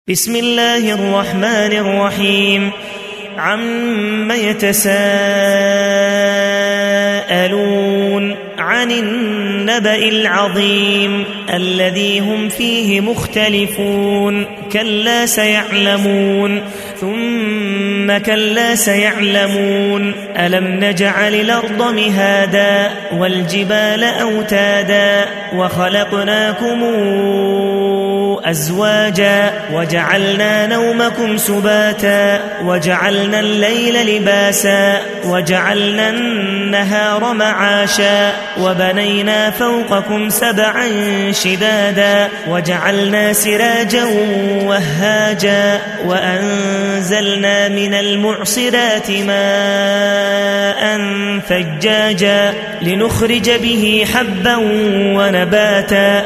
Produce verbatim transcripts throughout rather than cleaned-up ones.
بسم الله الرحمن الرحيم عم يتساءلون عن النبأ العظيم الذي هم فيه مختلفون كلا سيعلمون ثم كلا سيعلمون ألم نجعل الأرض مهادا والجبال أوتادا وخلقناكم أزواجا وجعلنا نومكم سباتا وجعلنا الليل لباسا وجعلنا النهار معاشا وبنينا فوقكم سبعا شدادا وجعلنا سراجا وهاجا وأنزلنا من المعصرات ماء ثجاجا لنخرج به حبا ونباتا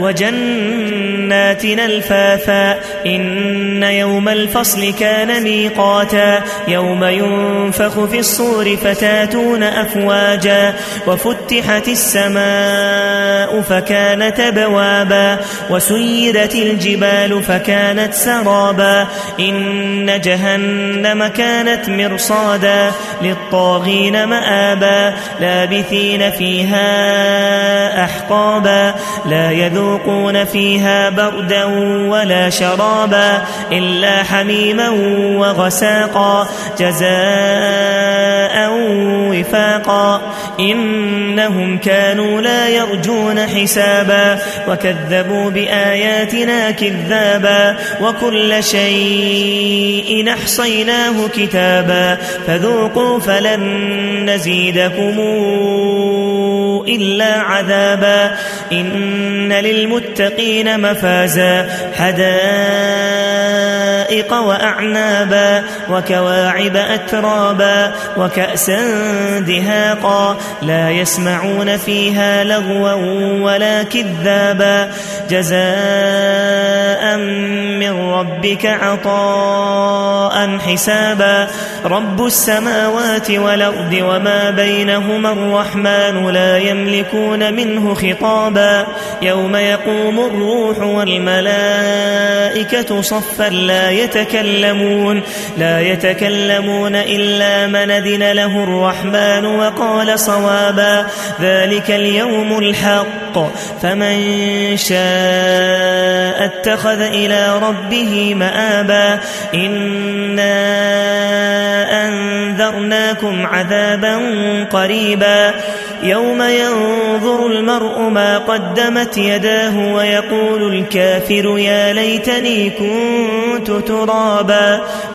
وجنات ألفافا إن يوم الفصل كان ميقاتا يوم ينفخ في الصور فتاتون أفواجا وفتحت السماء فكانت أبوابا وسيرت الجبال فكانت سرابا إن جهنم كانت مرصادا للطاغين مآبا لابثين فيها أحقابا لا يذوقون فيها بردا ولا شرابا إلا حميما وغساقا جزاء وفاقا إنهم كانوا لا يرجون حسابا وكذبوا بآياتنا كذابا وكل شيء أحصيناه كتابا فذوقوا فلن نزيدكم إلا عذابا إن للمتقين مفازا حدائق وأعنابا وكواعب أترابا وكأسا دهاقا لا يسمعون فيها لغوا ولا كذابا جزاء من ربك عطاء حسابا رب السماوات والأرض وما بينهما الرحمن لا يملكون منه خطابا يوم يقوم الروح والملائكة صفا لا يتكلمون لا يتكلمون إلا من أذن له الرحمن وقال صوابا ذلك اليوم الحق فمن شاء اتخذ إلى ربه مآبا إنا أنذرناكم عذابا قريبا يوم ينظر المرء ما قدمت يداه ويقول الكافر يا ليتني كنت ترابا.